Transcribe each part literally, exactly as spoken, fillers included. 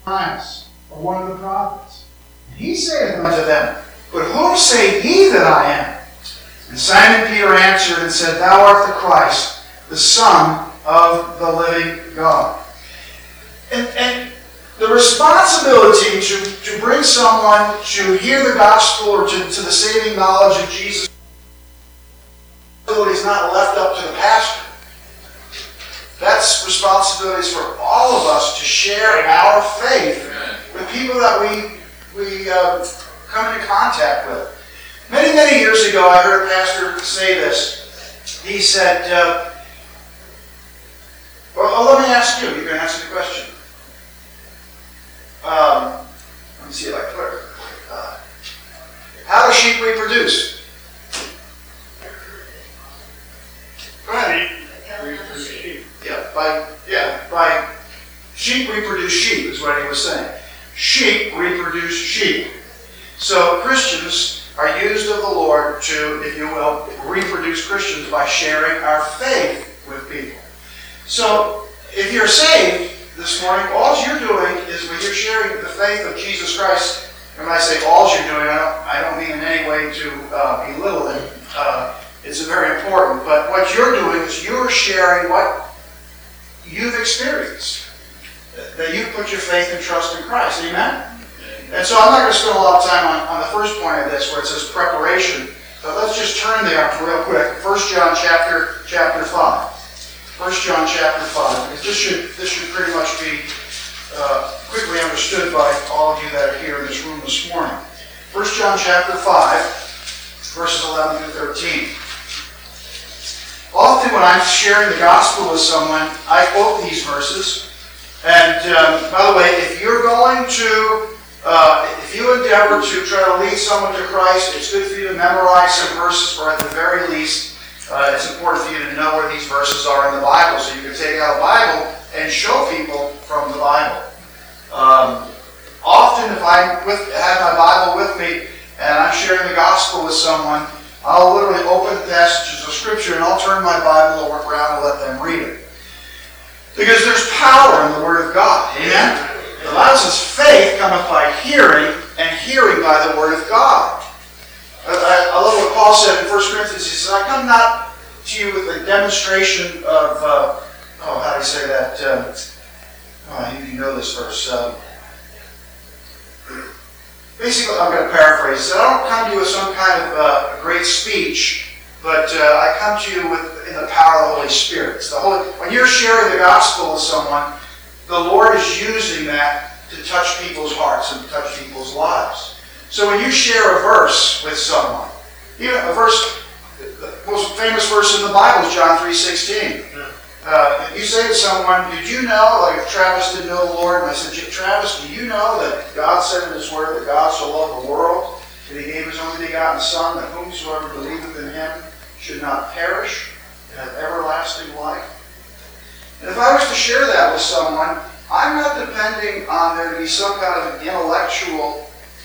Christ, or one of the prophets. And he saith unto them, But whom say ye that I am? And Simon Peter answered and said, Thou art the Christ, the Son of the living God. And, and the responsibility to, to bring someone to hear the gospel or to, to the saving knowledge of Jesus is not left up to the pastor. That's responsibilities for all of us to share our faith with people that we, we uh, come into contact with. Many, many years ago, I heard a pastor say this. He said, uh, well, let me ask you. You can answer the question. Um, let me see if I can put it. Uh, how do sheep reproduce? Go ahead. Yeah, by yeah, by sheep reproduce sheep is what he was saying. Sheep reproduce sheep. So Christians are used of the Lord to, if you will, reproduce Christians by sharing our faith with people. So if you're saved this morning, all you're doing is when you're sharing the faith of Jesus Christ. And when I say all you're doing, I don't, I don't mean in any way to uh, belittle it. Uh, it's very important. But what you're doing is you're sharing what you've experienced. That you put your faith and trust in Christ. Amen? And so I'm not going to spend a lot of time on, on the first point of this where it says preparation. But let's just turn there real quick. First John chapter chapter five. First John chapter five. This should this should pretty much be uh, quickly understood by all of you that are here in this room this morning. First John chapter five, verses eleven through thirteen. Often when I'm sharing the gospel with someone, I quote these verses. And um, by the way, if you're going to, uh, if you endeavor to try to lead someone to Christ, it's good for you to memorize some verses, or at the very least, uh, it's important for you to know where these verses are in the Bible, so you can take out a Bible and show people from the Bible. Um, often, if I with, have my Bible with me and I'm sharing the gospel with someone, I'll literally open passages of Scripture and I'll turn my Bible around and let them read it. Because there's power in the Word of God. Amen? The Bible says faith cometh by hearing, and hearing by the Word of God. I, I, I love what Paul said in First Corinthians. He says, I come not to you with a demonstration of, uh, oh, how do you say that? Uh, oh, you, you know this verse. Um, Basically, I'm going to paraphrase. He said, I don't come to you with some kind of uh, great speech, but uh, I come to you with in the power of the Holy Spirit. It's the Holy, when you're sharing the gospel with someone, the Lord is using that to touch people's hearts and touch people's lives. So when you share a verse with someone, even a verse, the most famous verse in the Bible is John three sixteen. Uh, you say to someone, did you know, like if Travis didn't know the Lord, and I said, Travis, do you know that God said in His Word that God so loved the world that He gave His only begotten Son, that whomsoever believeth in Him should not perish and have everlasting life? And if I was to share that with someone, I'm not depending on there to be some kind of intellectual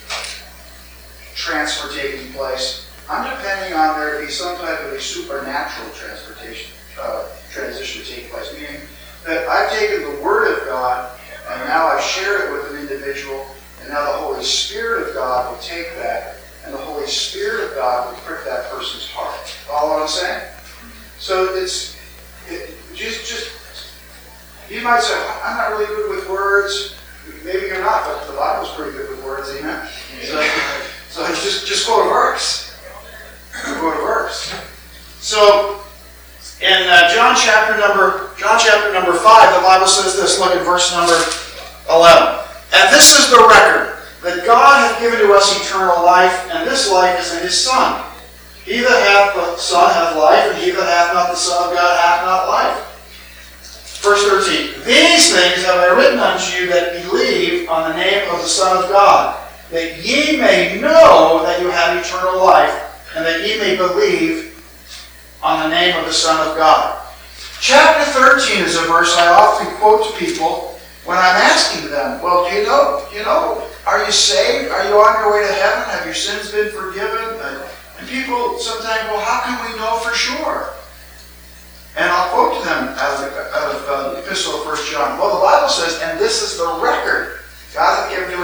transfer taking place. I'm depending on there to be some type of a supernatural transportation uh, transition to take place, meaning that I've taken the Word of God and now I've shared it with an individual, and now the Holy Spirit of God will take that, and the Holy Spirit of God will prick that person's heart. Follow what I'm saying? So it's it, just just you might say, I'm not really good with words. Maybe you're not, but the Bible's pretty good with words. Amen. So, so just just quote a verse. Quote a verse. So. In uh, John chapter number John chapter number five, the Bible says this. Look at verse number eleven. And this is the record, that God hath given to us eternal life, and this life is in His Son. He that hath the Son hath life, and he that hath not the Son of God hath not life. Verse thirteen. These things have I written unto you that believe on the name of the Son of God, that ye may know that you have eternal life, and that ye may believe on the name of the Son of God. Chapter thirteen is a verse I often quote to people when I'm asking them, well, do you know, you know, are you saved? Are you on your way to heaven? Have your sins been forgiven? And, and people sometimes, well, how can we know for sure? And I'll quote to them out of, out of uh, the epistle of First John. Well, the Bible says, and this is the record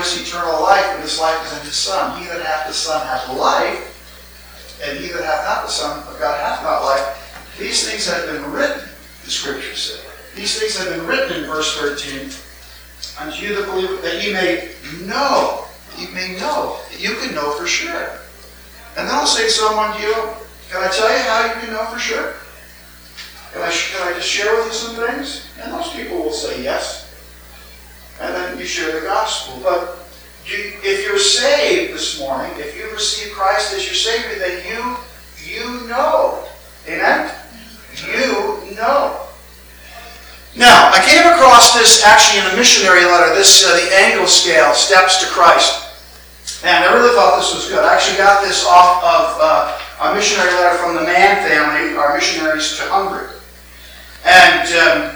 this eternal life, and this life is in his Son. He that hath the Son hath life, and he that hath not the Son of God hath not life. These things have been written, the Scriptures say. These things have been written in verse thirteen, unto you that believe, that ye may know, you may know, that you can know for sure. And then I'll say to someone, you know, can I tell you how you can know for sure? Can I, can I just share with you some things? And most people will say yes. And then you share the gospel. But you, if you're saved this morning, if you've received Christ as your Savior, then you, you know. Amen? You know. Now, I came across this actually in a missionary letter, this, uh, the Angle Scale, Steps to Christ. And I really thought this was good. I actually got this off of uh, a missionary letter from the Mann family, our missionaries to Hungary. And um,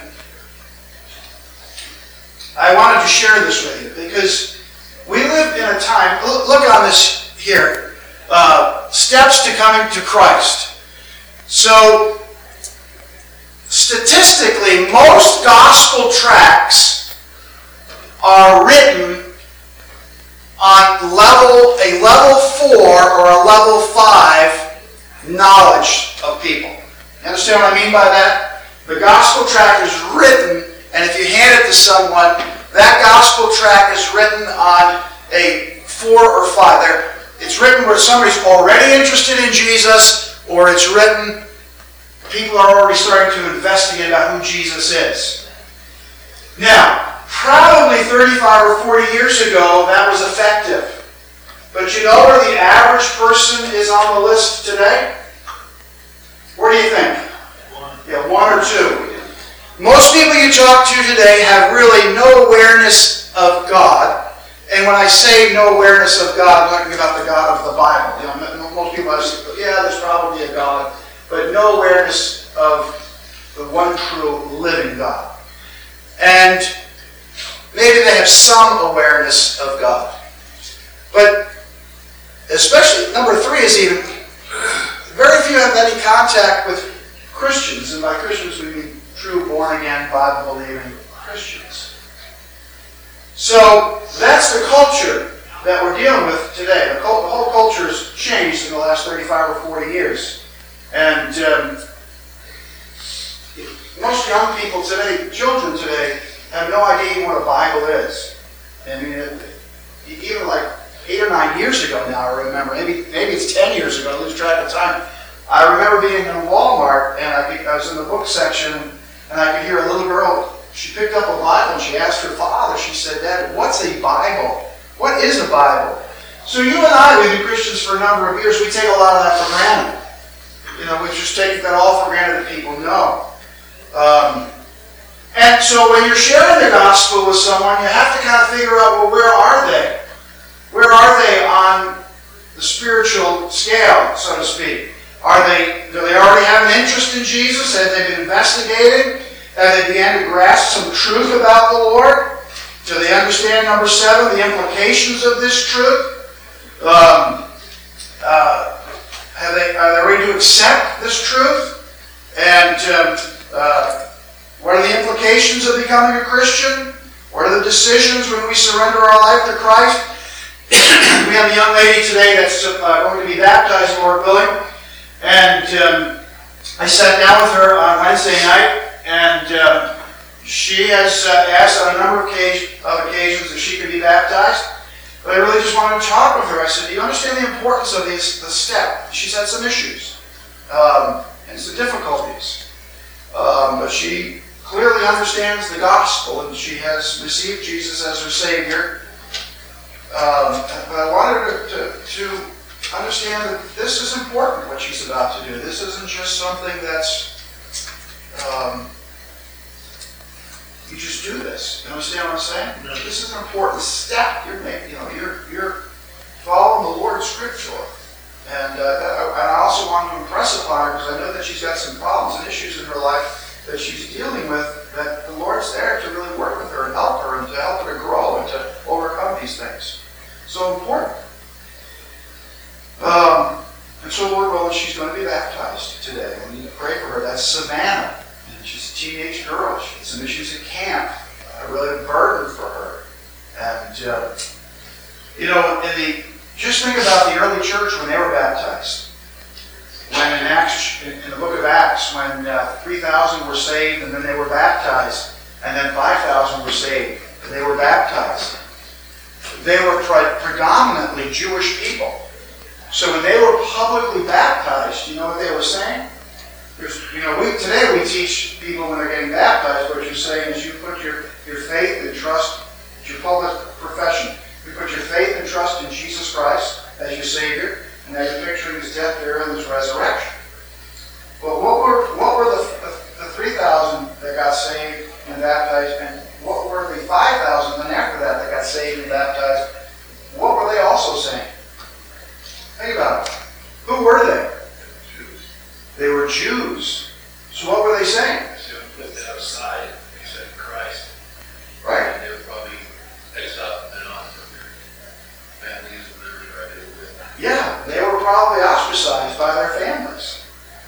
I wanted to share this with you because we live in a time, look on this here, uh, steps to coming to Christ. So, statistically, most gospel tracts are written on level, a level four or a level five knowledge of people. You understand what I mean by that? The gospel tract is written, and if you hand it to someone, that gospel tract is written on a four or five. There, it's written where somebody's already interested in Jesus, or it's written, people are already starting to investigate about who Jesus is. Now, probably thirty-five or forty years ago, that was effective. But you know where the average person is on the list today? Where do you think? One. Yeah, one or two. Most people you talk to today have really no awareness of God. And when I say no awareness of God, I'm talking about the God of the Bible. You know, most people have said, yeah, there's probably a God, but no awareness of the one true living God. And maybe they have some awareness of God. But especially, number three is even, very few have any contact with Christians. And by Christians, we mean true, born-again, Bible-believing Christians. So that's the culture that we're dealing with today. The, cult, the whole culture has changed in the last thirty-five or forty years. And um, most young people today, children today, have no idea even what a Bible is. I mean, it, even like eight or nine years ago now, I remember, maybe maybe it's ten years ago, I lose track of time. I remember being in Walmart, and I, I was in the book section, and I could hear a little girl. She picked up a Bible, and she asked her father, she said, Dad, what's a Bible? What is a Bible? So you and I, we've been Christians for a number of years, we take a lot of that for granted. You know, we just take that all for granted that people know. Um, and so when you're sharing the gospel with someone, you have to kind of figure out, well, where are they? Where are they on the spiritual scale, so to speak? Are they, do they already have an interest in Jesus? Have they been investigating? Have they began to grasp some truth about the Lord? Do they understand, number seven, the implications of this truth? Um, uh, have they, are they ready to accept this truth? And um, uh, what are the implications of becoming a Christian? What are the decisions when we surrender our life to Christ? We have a young lady today that's uh, going to be baptized, Lord willing. And um, I sat down with her on Wednesday night, and uh, she has uh, asked on a number of occasions, of occasions if she could be baptized. But I really just wanted to talk with her. I said, do you understand the importance of this, the step? She's had some issues, um, and some difficulties. Um, but she clearly understands the gospel, and she has received Jesus as her Savior. Um, but I wanted her to, to, to understand that this is important, what she's about to do. This isn't just something that's, um, you just do this. You understand what I'm saying? No. This is an important step. You're making, you know, you're, you're following the Lord scripturally. And, uh, and I also want to impress upon her, because I know that she's got some problems and issues in her life that she's dealing with, that the Lord's there to really work with her and help her and to help her to grow and to overcome these things. So important. Um, and so Lord willing, she's going to be baptized today. We need to pray for her. That's Savannah. And she's a teenage girl. She had some issues at camp. Uh, really a burden for her. And uh, You know, in the just think about the early church when they were baptized. When in Acts, in, in the book of Acts, when uh, three thousand were saved and then they were baptized, and then five thousand were saved and they were baptized. They were pre- predominantly Jewish people. So when they were publicly baptized, you know what they were saying? There's, you know, we, today we teach people when they're getting baptized, what you're saying is you put your, your faith and trust, your public profession. You put your faith and trust in Jesus Christ as your Savior, and that you're picturing His death, burial, and His resurrection. But what were what were the, the, the three thousand that got saved and baptized, and what were the five thousand then after that that got saved and baptized? What were they also saying? Think about it. Who were they? Jews. They were Jews. So what were they saying? They lived outside, except Christ. Right. And they were probably exiled and on from their families and everywhere they were with. Yeah, they were probably ostracized by their families.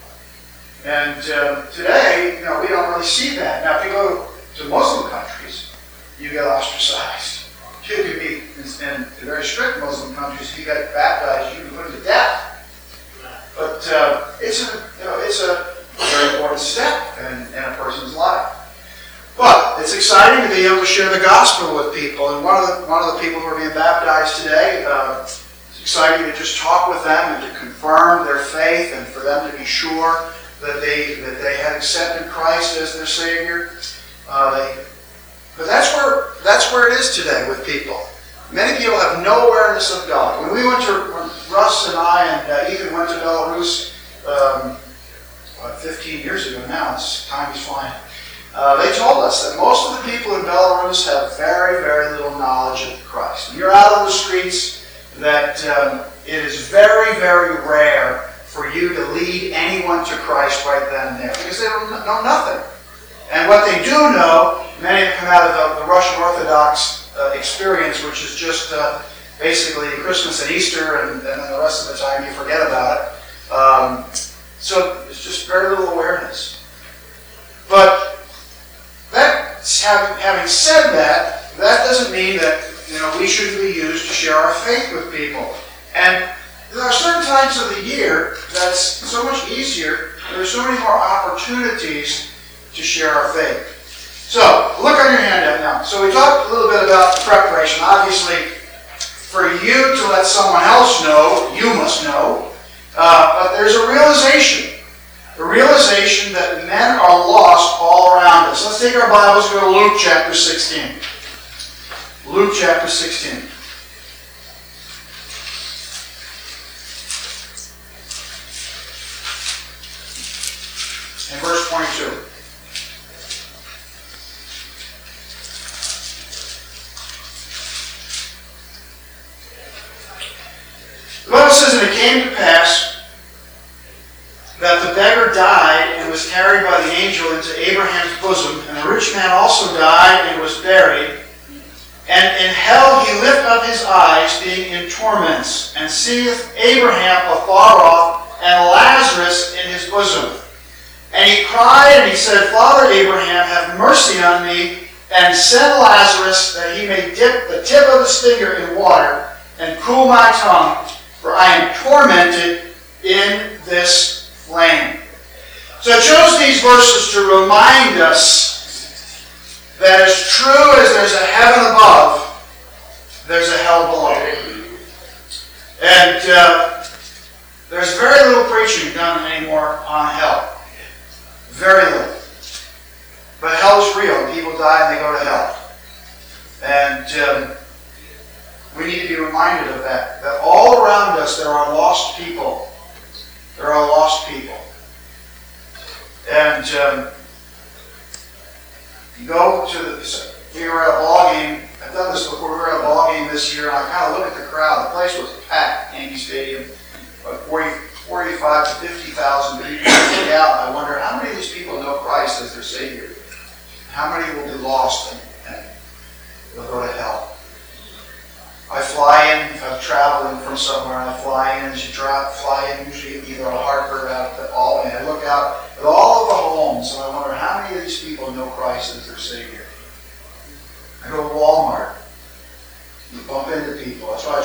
And um, today, you know, we don't really see that. Now, if you go to Muslim countries, you get ostracized. You could be, in, in very strict Muslim countries, if you get baptized, you can be put to death. But uh, it's a, you know, it's a very important step in, in a person's life. But it's exciting to be able to share the gospel with people. And one of the one of the people who are being baptized today, uh, it's exciting to just talk with them and to confirm their faith and for them to be sure that they that they had accepted Christ as their Savior. Uh, they, but that's where that's where it is today with people. Many people have no awareness of God. When we went to, when Russ and I and uh, Ethan went to Belarus um, what, fifteen years ago now, it's, time is flying. Uh, they told us that most of the people in Belarus have very, very little knowledge of Christ. When you're out on the streets, that um, it is very, very rare for you to lead anyone to Christ right then and there, because they don't know nothing. And what they do know, many have come out of the, the Russian Orthodox uh, experience, which is just uh, basically Christmas and Easter, and, and then the rest of the time you forget about it. Um, so it's just very little awareness. But that, having, having said that, that doesn't mean that you know we shouldn't be used to share our faith with people. And there are certain times of the year that's so much easier. There are so many more opportunities to share our faith. So, look on your handout now. So we talked a little bit about preparation. Obviously, for you to let someone else know, you must know. Uh, but there's a realization. The realization that men are lost all around us. Let's take our Bibles and go to Luke chapter sixteen. Luke chapter sixteen. And verse twenty-two. The Bible says, and it came to pass that the beggar died and was carried by the angel into Abraham's bosom, and the rich man also died and was buried. And in hell he lift up his eyes, being in torments, and seeth Abraham afar off, and Lazarus in his bosom. And he cried, and he said, Father Abraham, have mercy on me, and send Lazarus, that he may dip the tip of his finger in water, and cool my tongue, for I am tormented in this flame. So I chose these verses to remind us that as true as there's a heaven above, there's a hell below. And uh, there's very little preaching done anymore on hell. Very little. But hell is real. People die and they go to hell. And um, we need to be reminded of that. That all around us there are lost people. There are lost people. And um, you go to the... We were at a ball game. I've done this before. We were at a ball game this year, and I kind of looked at the crowd. The place was packed, Yankee Stadium. About forty, forty-five to fifty thousand people. I look out, and I wonder how many of these people know Christ as their Savior. How many will be lost and, and will go to hell? I fly in, if I'm traveling from somewhere, and I fly in, as you drive, fly in, usually either a Hartford or out at Albany, and I look out at all of the homes, and I wonder how many of these people know Christ as their Savior. I go to Walmart. You bump into people. That's why I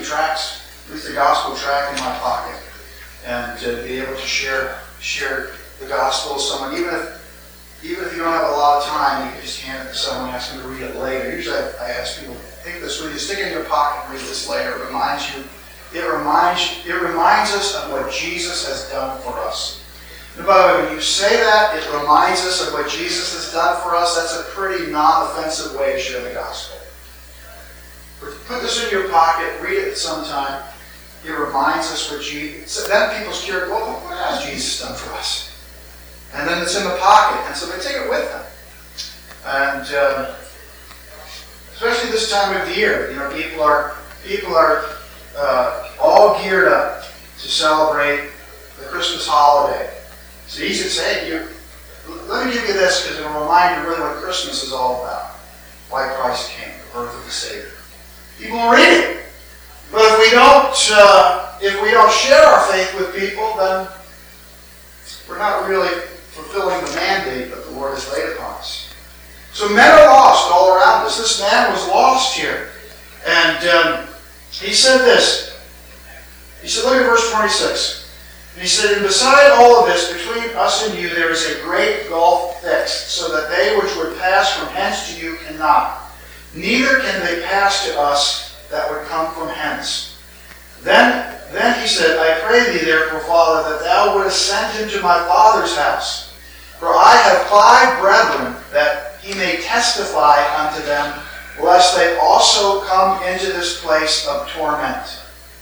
tracts, at least a gospel tract in my pocket, and to be able to share share the gospel with someone, even if even if you don't have a lot of time, you can just hand it to someone and ask them to read it later. Usually I, I ask people, take this with you, stick it in your pocket, read this later. It reminds you, it reminds it reminds us of what Jesus has done for us. And by the way, when you say that, it reminds us of what Jesus has done for us. That's a pretty non-offensive way to share the gospel. Put this in your pocket, read it sometime. It reminds us what Jesus... So then people's curious, well, what has Jesus done for us? And then it's in the pocket, and so they take it with them. And um, especially this time of year, you know, people are people are uh, all geared up to celebrate the Christmas holiday. It's easy to say, you, let me give you this because it'll remind you really what Christmas is all about. Why Christ came, the birth of the Savior. People will read it. But if we don't, uh, if we don't share our faith with people, then we're not really fulfilling the mandate that the Lord has laid upon us. So men are lost all around us. This man was lost here. And um, he said this. He said, look at verse twenty-six. And he said, and beside all of this, between us and you, there is a great gulf fixed, so that they which would pass from hence to you cannot. Neither can they pass to us that would come from hence. Then, then he said, I pray thee therefore, Father, that thou wouldest send him to my father's house. For I have five brethren, that he may testify unto them, lest they also come into this place of torment.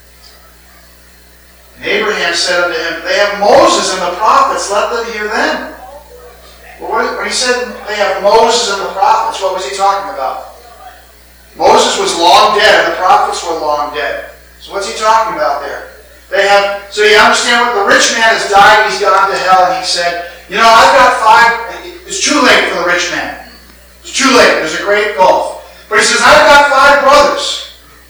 And Abraham said unto him, they have Moses and the prophets, let them hear them. Well, when he said they have Moses and the prophets, what was he talking about? Moses was long dead, and the prophets were long dead. So what's he talking about there? They have. So you understand what the rich man has died, he's gone to hell, and he said, you know, I've got five. It's too late for the rich man. It's too late. There's a great gulf. But he says, I've got five brothers.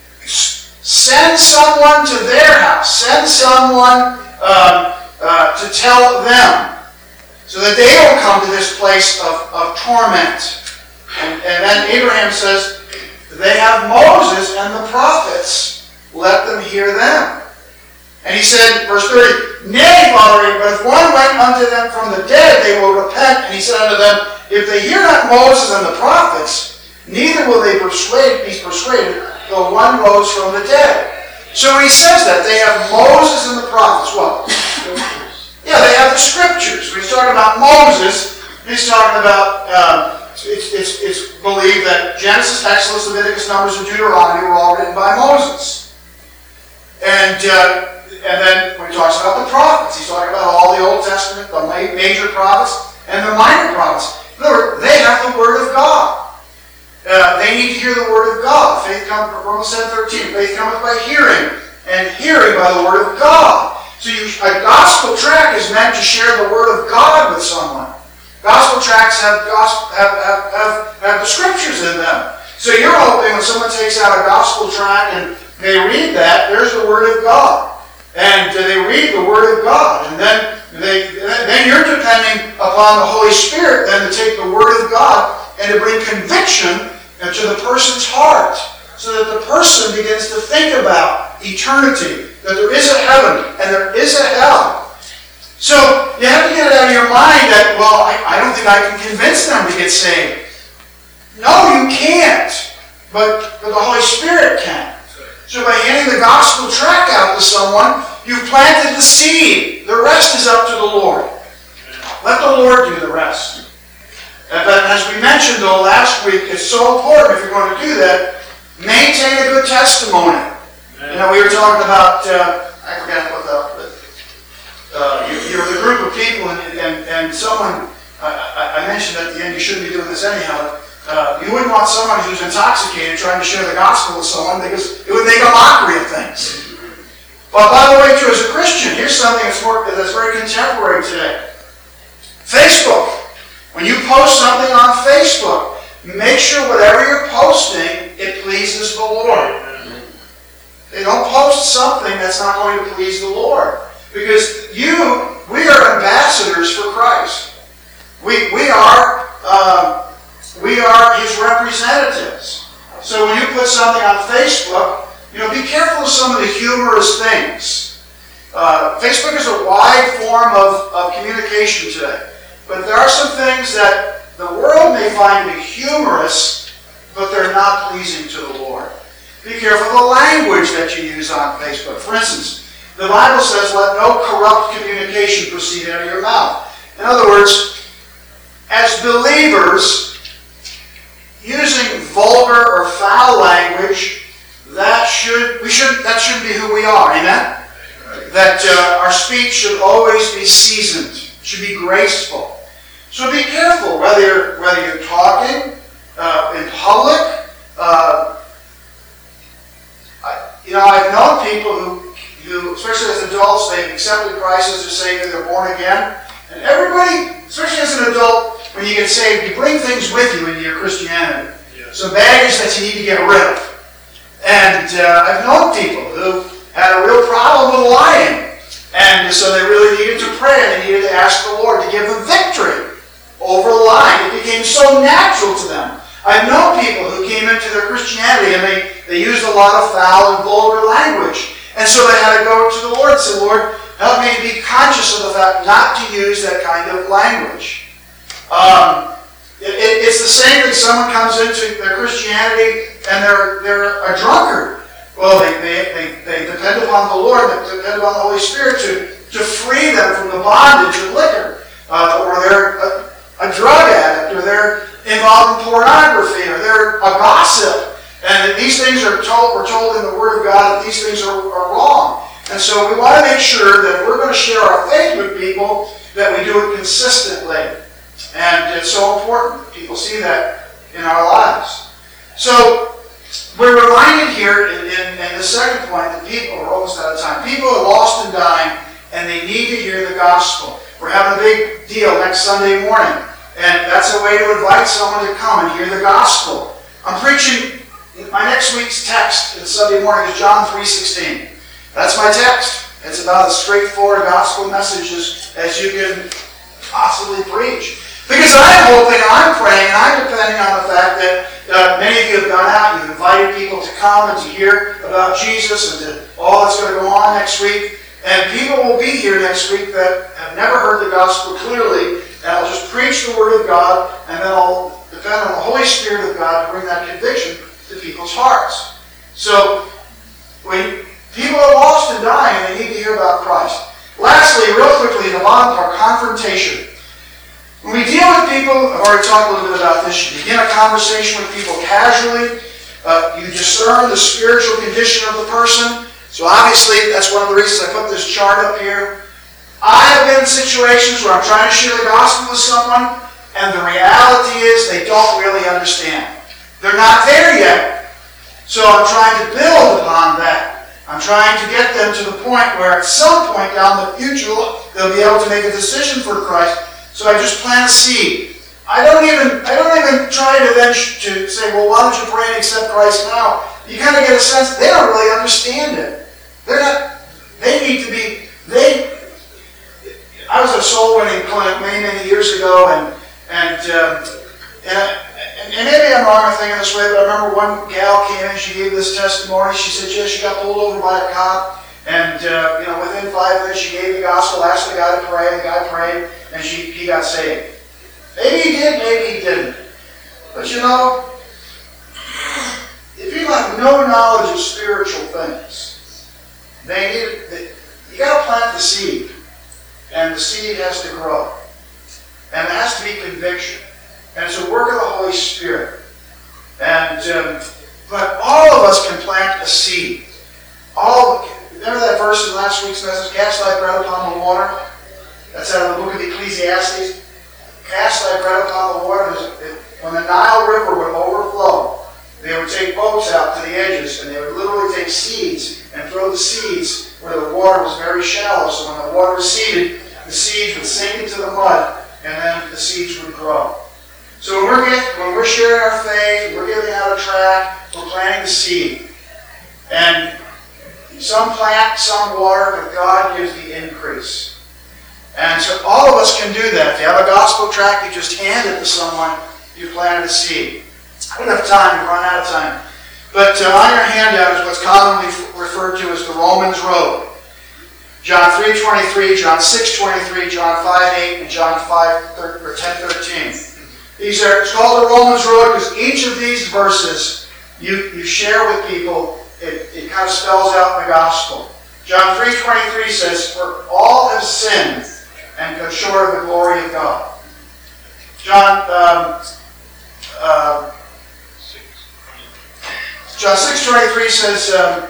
Send someone to their house. Send someone um, uh, to tell them, so that they don't come to this place of, of torment. And, and then Abraham says, they have Moses and the prophets. Let them hear them. And he said, verse thirty, nay, Father, but if one went unto them from the dead, they will repent. And he said unto them, if they hear not Moses and the prophets, neither will they persuade, be persuaded, though one rose from the dead. So when he says that, they have Moses and the prophets. What? Yeah, they have the scriptures. When he's talking about Moses, he's talking about... Um, It's, it's, it's believed that Genesis, Exodus, Leviticus, Numbers, and Deuteronomy were all written by Moses. And uh, and then when he talks about the prophets, he's talking about all the Old Testament, the major prophets, and the minor prophets. In other words, they have the Word of God. Uh, they need to hear the Word of God. Faith comes, Romans seven thirteen, faith cometh by hearing, and hearing by the Word of God. So you, a gospel tract is meant to share the Word of God with someone. Gospel tracts have, gospel, have, have, have, have the scriptures in them. So you're hoping when someone takes out a gospel tract and they read that, there's the Word of God. And they read the Word of God. And then, they, then you're depending upon the Holy Spirit then to take the Word of God and to bring conviction to the person's heart. So that the person begins to think about eternity. That there is a heaven and there is a hell. So, you have to get it out of your mind that, well, I, I don't think I can convince them to get saved. No, you can't. But, but the Holy Spirit can. So by handing the gospel tract out to someone, you've planted the seed. The rest is up to the Lord. Let the Lord do the rest. And, but as we mentioned, though, last week, it's so important if you're going to do that, maintain a good testimony. You know, we were talking about, uh, I forgot what the... Uh, you, you're with a group of people, and, and, and someone, I, I mentioned at the end, you shouldn't be doing this anyhow, uh, you wouldn't want someone who's intoxicated trying to share the gospel with someone because it would make a mockery of things. But by the way, too, as a Christian, here's something that's, more, that's very contemporary today. Facebook. When you post something on Facebook, make sure whatever you're posting, it pleases the Lord. They don't post something that's not going to please the Lord. Because you, we are ambassadors for Christ. We, we are uh, we are His representatives. So when you put something on Facebook, You know, be careful of some of the humorous things. Uh, Facebook is a wide form of, of communication today. But there are some things that the world may find to be humorous, but they're not pleasing to the Lord. Be careful of the language that you use on Facebook. For instance, the Bible says, let no corrupt communication proceed out of your mouth. In other words, as believers, using vulgar or foul language, that should we should that shouldn't be who we are. Amen? That uh, our speech should always be seasoned, should be graceful. So be careful whether you're, whether you're talking uh, in public. Uh, I, you know, I've known people who, who, especially as adults, they've accepted Christ as their Savior, they're born again. And everybody, especially as an adult, when you get saved, you bring things with you into your Christianity. Yeah. Some baggage that you need to get rid of. And uh, I've known people who had a real problem with lying. And so they really needed to pray, and they needed to ask the Lord to give them victory over lying. It became so natural to them. I've known people who came into their Christianity and they, they used a lot of foul and vulgar language. And so they had to go to the Lord and say, Lord, help me to be conscious of the fact not to use that kind of language. Um, it, it, it's the same thing. Someone comes into their Christianity and they're, they're a drunkard. Well, they, they, they, they depend upon the Lord, they depend upon the Holy Spirit to, to free them from the bondage of liquor. Uh, or they're a, a drug addict, or they're involved in pornography, or they're a gossip. And these things are told, we're told in the Word of God that these things are, are wrong. And so we want to make sure that if we're going to share our faith with people, that we do it consistently. And it's so important. People see that in our lives. So we're reminded here in, in, in the second point that people, we're almost out of time, people are lost and dying, and they need to hear the gospel. We're having a big deal next Sunday morning. And that's a way to invite someone to come and hear the gospel. I'm preaching, my next week's text in Sunday morning is John three sixteen. That's my text. It's about as straightforward gospel messages as you can possibly preach. Because I'm hoping, I'm praying, and I'm depending on the fact that uh, many of you have gone out, you've invited people to come and to hear about Jesus and to all that's going to go on next week. And people will be here next week that have never heard the gospel clearly, and I'll just preach the Word of God, and then I'll depend on the Holy Spirit of God to bring that conviction to people's hearts. So, when people are lost and dying, and they need to hear about Christ. Lastly, real quickly, the bottom part, confrontation. When we deal with people, I've already talked a little bit about this, you begin a conversation with people casually, uh, you discern the spiritual condition of the person. So obviously, that's one of the reasons I put this chart up here. I have been in situations where I'm trying to share the gospel with someone, and the reality is they don't really understand. They're not there yet. So I'm trying to build upon that. I'm trying to get them to the point where at some point down the future, they'll be able to make a decision for Christ. So I just plant a seed. I don't even I don't even try to then sh- to say, well, why don't you pray and accept Christ now? You kind of get a sense they don't really understand it. They're not. They need to be. They. I was at a soul winning clinic many many years ago, and and um, and, I, and maybe I'm wrong in thinking this way, but I remember one gal came in. She gave this testimony. She said, yes, she got pulled over by a cop, and uh, you know, within five minutes she gave the gospel, asked the guy to pray. The guy prayed, and she he got saved. Maybe he did, maybe he didn't. But you know, if you have no knowledge of spiritual things, they need, they, you got to plant the seed, and the seed has to grow, and there has to be conviction, and it's a work of the Holy Spirit. And um, but all of us can plant a seed. All remember that verse in last week's message? Cast thy bread upon the water. That's out of the book of Ecclesiastes. Cast thy bread upon the water. When the Nile River would overflow, they would take boats out to the edges, and they would literally take seeds and throw the seeds where the water was very shallow. So when the water receded, the seeds would sink into the mud, and then the seeds would grow. So when we're, getting, when we're sharing our faith, we're giving out a tract, we're planting the seed. And some plant, some water, but God gives the increase. And so all of us can do that. If you have a gospel tract, you just hand it to someone, you planted a seed. I don't have time, we've run out of time. But uh, on your handout is what's commonly referred to as the Romans Road. John three twenty-three, John six twenty-three, John five eight, and John five or ten thirteen. These are, it's called the Romans Road because each of these verses you, you share with people. It, it kind of spells out the gospel. John three twenty-three says, "For all have sinned and come short of the glory of God." John um, uh, John six twenty-three says, um,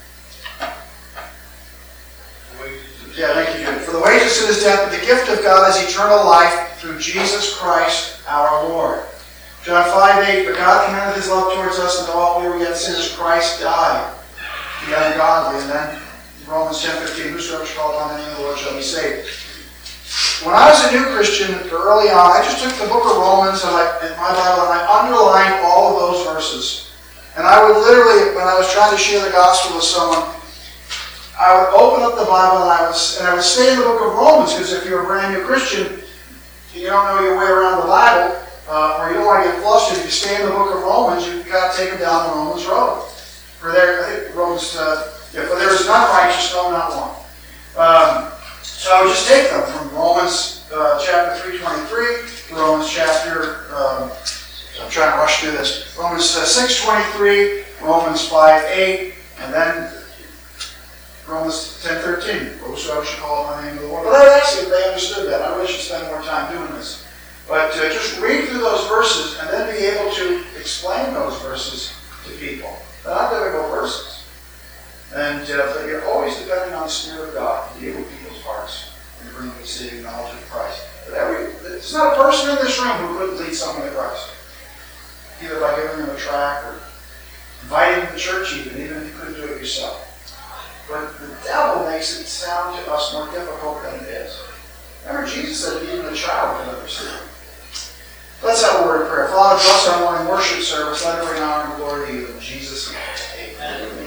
yeah, thank you, Jude. "For the wages of sin is death, but the gift of God is eternal life through Jesus Christ our Lord." John five eight, "But God commended His love towards us, and while we were yet sinners, Christ died for the ungodly." And then Romans ten fifteen, "Whosoever shall call upon the name of the Lord shall be saved." When I was a new Christian early on, I just took the book of Romans and I, in my Bible and I underlined all of those verses. And I would literally, when I was trying to share the gospel with someone, I would open up the Bible and I would, and I would stay in the book of Romans, because if you're a brand new Christian, you don't know your way around the Bible, uh, or you don't want to get flustered, if you stay in the book of Romans, you've got to take them down the Romans road. For there, I think Romans, uh, yeah, for there is none righteous, no, not one. Um, so I would just take them from Romans uh, chapter three twenty-three to Romans chapter, um, I'm trying to rush through this, Romans uh, six twenty-three, Romans five eight, and then Romans ten thirteen. "Whosoever shall call upon the name of the Lord." But I'd ask if they understood that. I really should spend more time doing this. But uh, just read through those verses and then be able to explain those verses to people. They're not difficult verses. And uh, but you're always depending on the Spirit of God to deal with people's hearts and bring them to saving knowledge of Christ. But every, there's not a person in this room who couldn't lead someone to Christ. Either by giving them a tract or inviting them to church even, even if you couldn't do it yourself. But the devil makes it sound to us more difficult than it is. Remember, Jesus said even a child can understand. Let's have a word of prayer. Father, bless our morning worship service. Let every honor and glory to you in Jesus' name. Amen.